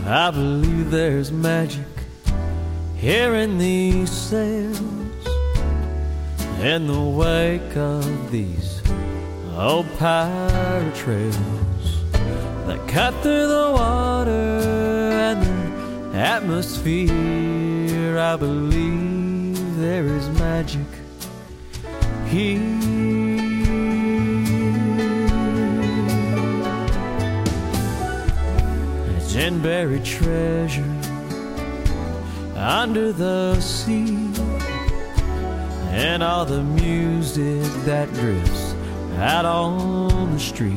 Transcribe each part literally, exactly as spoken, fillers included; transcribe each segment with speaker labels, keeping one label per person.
Speaker 1: I believe there's magic here in these sails, in the wake of these old pirate trails that cut through the water and the atmosphere. I believe there is magic here. It's in buried treasure under the sea, and all the music that drifts out on the street.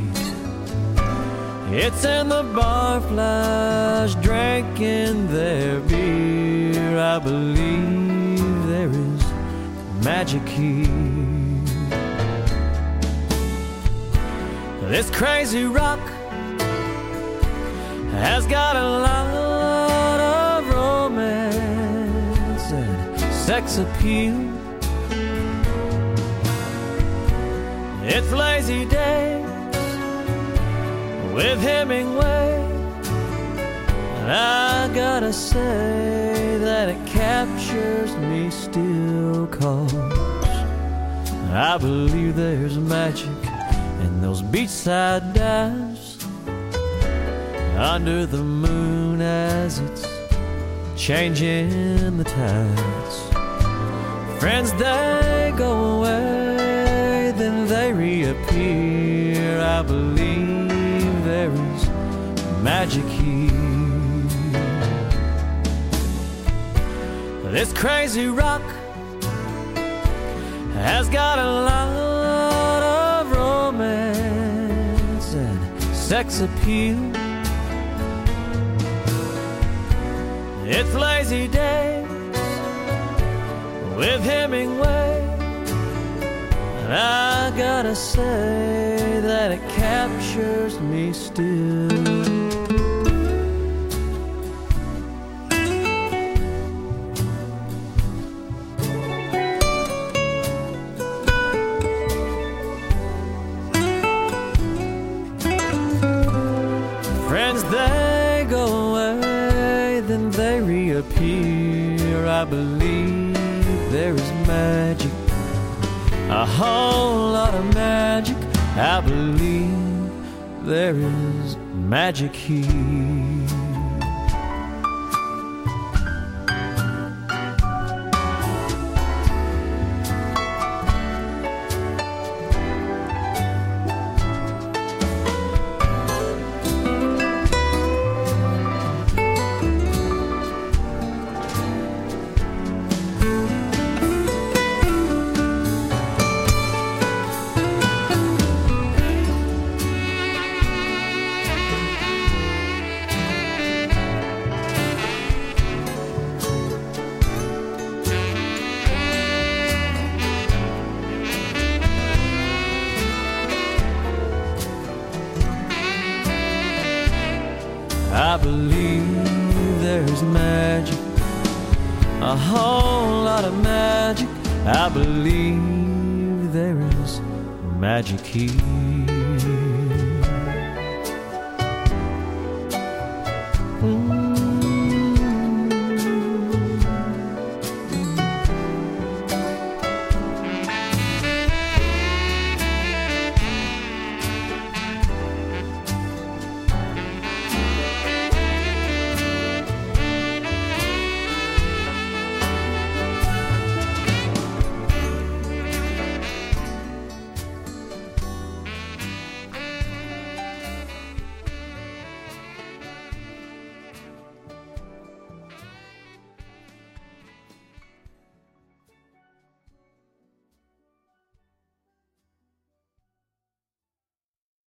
Speaker 1: It's in the barflies drinking their beer. I believe there is magic here. This crazy rock has got a lot of romance and sex appeal. It's lazy days with Hemingway, and I gotta say that it captures me still, 'cause I believe there's magic in those beachside dives under the moon as it's changing the tides. Friends, they go away, then they reappear. I believe there is magic here. This crazy rock has got a lot of romance and sex appeal. It's lazy days with Hemingway, and I gotta say that it captures me still. Friends, they go away, then they reappear. I believe there is magic, a whole lot of magic. I believe there is magic here. I believe there's magic, a whole lot of magic. I believe there is magic here. Mm.